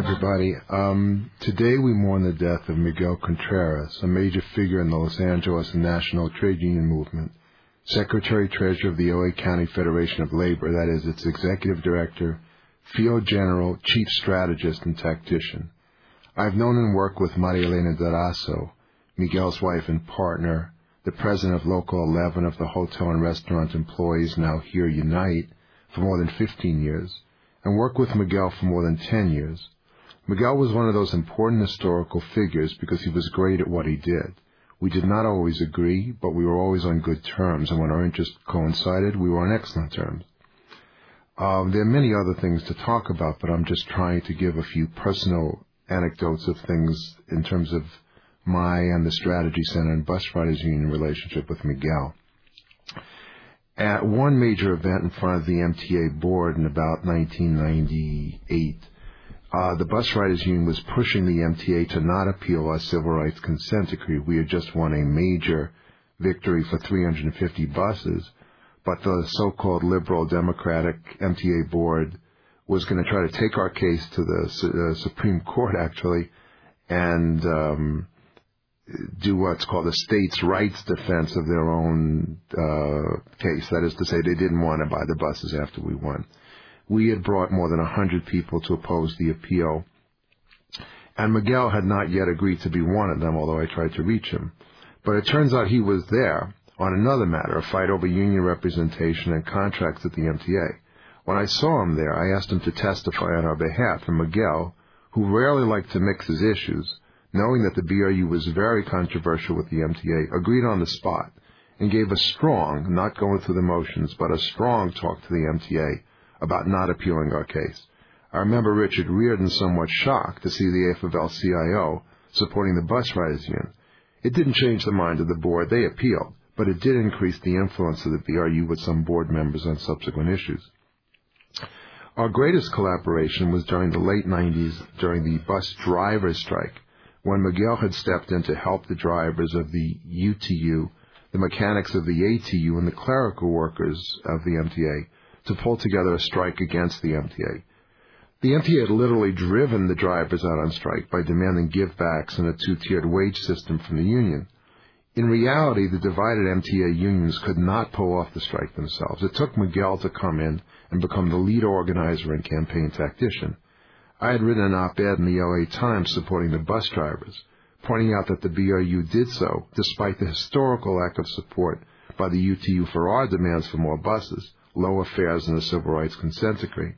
everybody. Today we mourn the death of Miguel Contreras, a major figure in the Los Angeles National Trade Union movement, Secretary-Treasurer of the LA County Federation of Labor, that is, its Executive Director, Field General, Chief Strategist, and Tactician. I've known and worked with Maria Elena Durazo, Miguel's wife and partner, the president of Local 11 of the Hotel and Restaurant Employees Now Here Unite, for more than 15 years, and worked with Miguel for more than 10 years. Miguel was one of those important historical figures because he was great at what he did. We did not always agree, but we were always on good terms, and when our interests coincided, we were on excellent terms. There are many other things to talk about, but I'm just trying to give a few personal anecdotes of things in terms of my and the Strategy Center and Bus Riders Union relationship with Miguel. At one major event in front of the MTA board in about 1998, the Bus Riders Union was pushing the MTA to not appeal our civil rights consent decree. We had just won a major victory for 350 buses, but the so-called liberal democratic MTA board was going to try to take our case to the Supreme Court, actually, and do what's called a states' rights defense of their own case. That is to say, they didn't want to buy the buses after we won. We had brought more than 100 people to oppose the appeal, and Miguel had not yet agreed to be one of them, although I tried to reach him. But it turns out he was there on another matter, a fight over union representation and contracts at the MTA. When I saw him there, I asked him to testify on our behalf, and Miguel, who rarely liked to mix his issues, knowing that the BRU was very controversial with the MTA, agreed on the spot and gave a strong, not going through the motions, but a strong talk to the MTA about not appealing our case. I remember Richard Reardon somewhat shocked to see the AFL-CIO supporting the Bus Riders Union. It didn't change the mind of the board. They appealed, but it did increase the influence of the BRU with some board members on subsequent issues. Our greatest collaboration was during the late 90s, during the bus drivers' strike, when Miguel had stepped in to help the drivers of the UTU, the mechanics of the ATU, and the clerical workers of the MTA to pull together a strike against the MTA. The MTA had literally driven the drivers out on strike by demanding givebacks and a two-tiered wage system from the union. In reality, the divided MTA unions could not pull off the strike themselves. It took Miguel to come in and become the lead organizer and campaign tactician. I had written an op-ed in the LA Times supporting the bus drivers, pointing out that the BRU did so despite the historical lack of support by the UTU for our demands for more buses, lower fares, and a civil rights consent decree.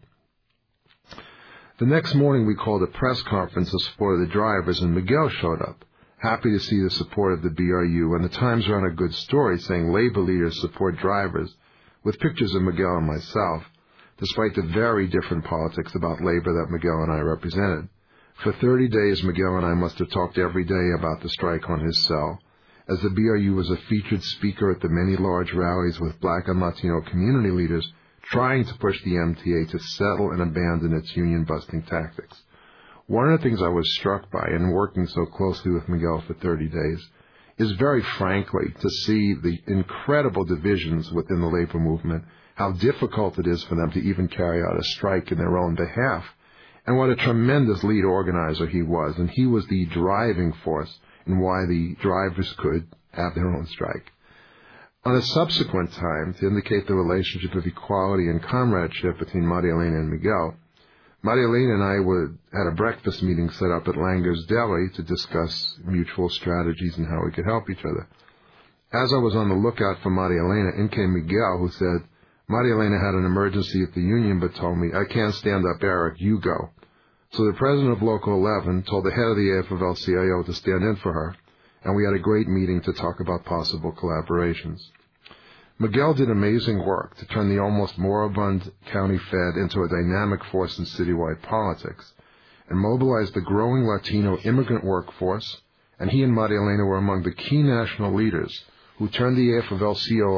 The next morning we called a press conference in support of the drivers, and Miguel showed up, happy to see the support of the BRU, and the Times ran a good story saying labor leaders support drivers, with pictures of Miguel and myself, despite the very different politics about labor that Miguel and I represented. For 30 days, Miguel and I must have talked every day about the strike on his cell, as the BRU was a featured speaker at the many large rallies with Black and Latino community leaders trying to push the MTA to settle and abandon its union-busting tactics. One of the things I was struck by in working so closely with Miguel for 30 days is very frankly to see the incredible divisions within the labor movement, how difficult it is for them to even carry out a strike in their own behalf, and what a tremendous lead organizer he was, and he was the driving force in why the drivers could have their own strike. On a subsequent time, to indicate the relationship of equality and comradeship between Maria Elena and Miguel, Maria Elena and I had a breakfast meeting set up at Langer's Deli to discuss mutual strategies and how we could help each other. As I was on the lookout for Maria Elena, in came Miguel, who said, "Maria Elena had an emergency at the union but told me, 'I can't stand up, Eric, you go.' So the president of Local 11 told the head of the AFL-CIO to stand in for her, and we had a great meeting to talk about possible collaborations. Miguel did amazing work to turn the almost moribund County Fed into a dynamic force in citywide politics and mobilized the growing Latino immigrant workforce, and he and Maria Elena were among the key national leaders who turned the AFL-CIO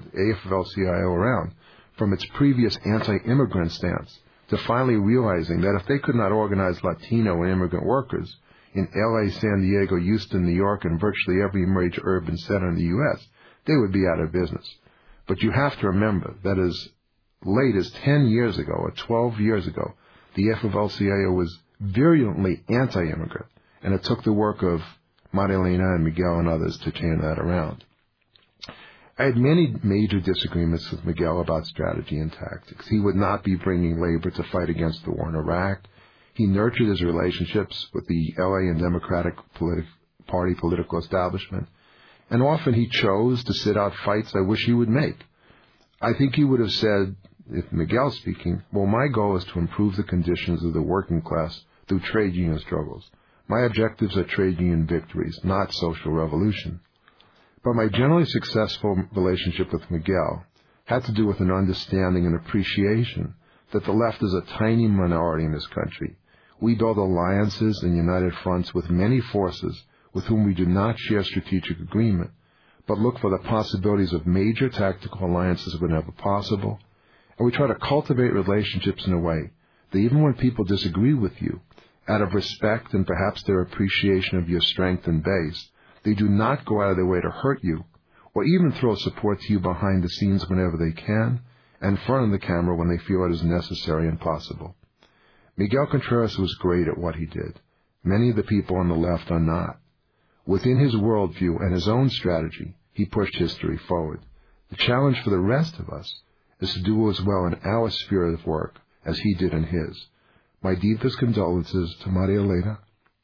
around from its previous anti-immigrant stance to finally realizing that if they could not organize Latino and immigrant workers in LA, San Diego, Houston, New York, and virtually every major urban center in the U.S., they would be out of business. But you have to remember that as late as 10 years ago or 12 years ago, the AFL-CIO was virulently anti-immigrant, and it took the work of Maria Elena and Miguel and others to turn that around. I had many major disagreements with Miguel about strategy and tactics. He would not be bringing labor to fight against the war in Iraq. He nurtured his relationships with the LA and Democratic Party political establishment, and often he chose to sit out fights I wish he would make. I think he would have said, if Miguel speaking, well, my goal is to improve the conditions of the working class through trade union struggles. My objectives are trade union victories, not social revolution. But my generally successful relationship with Miguel had to do with an understanding and appreciation that the left is a tiny minority in this country. We build alliances and united fronts with many forces with whom we do not share strategic agreement, but look for the possibilities of major tactical alliances whenever possible. And we try to cultivate relationships in a way that even when people disagree with you, out of respect and perhaps their appreciation of your strength and base, they do not go out of their way to hurt you or even throw support to you behind the scenes whenever they can and in front of the camera when they feel it is necessary and possible. Miguel Contreras was great at what he did. Many of the people on the left are not. Within his worldview and his own strategy, he pushed history forward. The challenge for the rest of us is to do as well in our sphere of work as he did in his. My deepest condolences to Maria Elena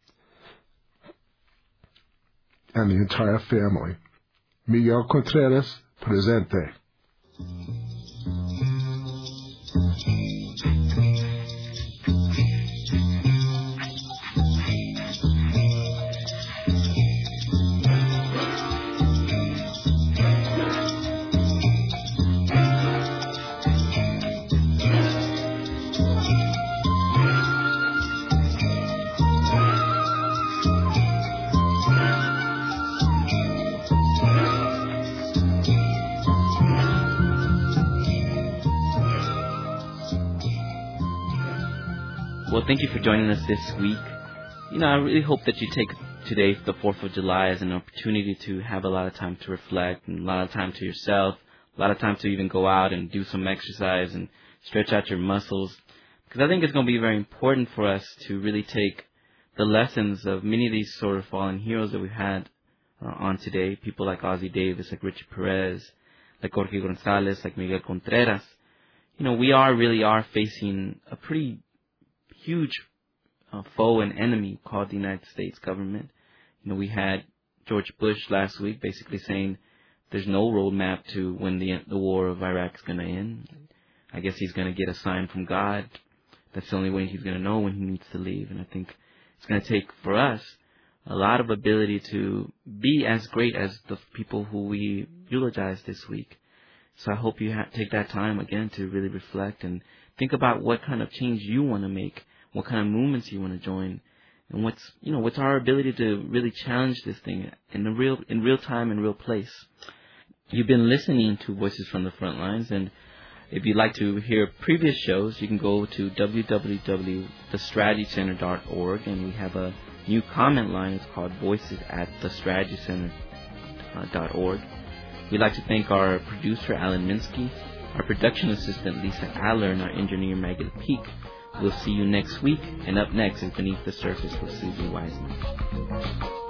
and the entire family. Miguel Contreras, presente. Well, thank you for joining us this week. I really hope that you take today, the 4th of July, as an opportunity to have a lot of time to reflect and a lot of time to yourself, a lot of time to even go out and do some exercise and stretch out your muscles. Because I think it's going to be very important for us to really take the lessons of many of these sort of fallen heroes that we've had on today, people like Ozzie Davis, like Richie Perez, like Jorge Gonzalez, like Miguel Contreras. We really are facing a pretty huge foe and enemy called the United States government. We had George Bush last week basically saying there's no roadmap to when the war of Iraq is going to end. I guess he's going to get a sign from God. That's the only way he's going to know when he needs to leave. And I think it's going to take for us a lot of ability to be as great as the people who we eulogize this week. So I hope you take that time again to really reflect and think about what kind of change you want to make, what kind of movements you want to join, and what's our ability to really challenge this thing in real time and real place. You've been listening to Voices from the Front Lines, and if you'd like to hear previous shows, you can go to www.thestrategycenter.org, and we have a new comment line. It's called voices@thestrategycenter.org. We'd like to thank our producer, Alan Minsky, our production assistant, Lisa Adler, and our engineer, Maggie Peak. We'll see you next week, and up next is Beneath the Surface with Susie Wiseman.